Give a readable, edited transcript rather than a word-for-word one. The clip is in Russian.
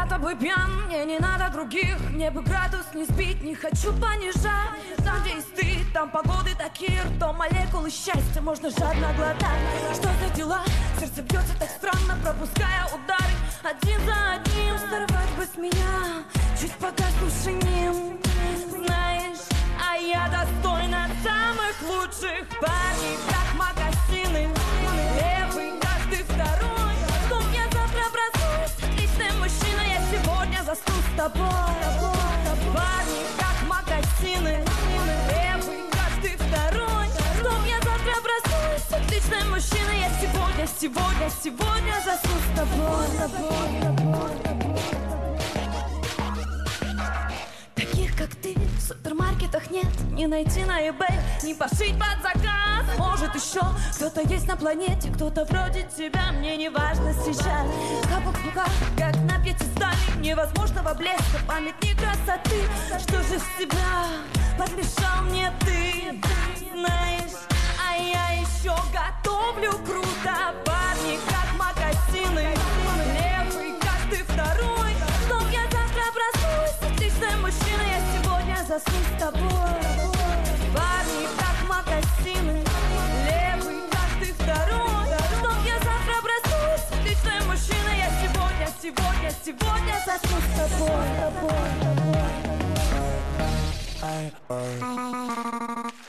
Я тобой пьян, мне не надо других. Мне бы градус не сбить, не хочу понижать. Там, где есть ты, там погоды такие. Ртом молекулы счастья можно жадно глотать. Что за дела? Сердце бьется так странно, пропуская удары один за одним. Сорвать бы с меня чуть погаснувший ним. Знаешь, а я достойна самых лучших парней, как мокасины. Левый, каждый второй. Что я завтра проснусь? Отличный мужчина, я сегодня засну с тобой. Парни, как мокасины. Левый, каждый второй. Что я завтра проснусь? Отличный мужчина, я сегодня засну с тобой. Таких, как ты, в супермаркетах нет. Не найти на eBay, не пошить под заказ. Может еще кто-то есть на планете, кто-то вроде тебя, мне не важно сейчас. Капок в руках, как на пьедестале невозможного блеска, памятник красоты. Что же в себя подмешал мне ты? Знаешь, а я еще готовлю круто. Парни, как мокасины. Левый, каждый второй. Что я завтра проснусь? Отличный мужчина, я сегодня засну с тобой. Парни, как мокасины. Левый, каждый второй. Что я завтра проснусь? Отличный мужчина, я сегодня засну с тобой.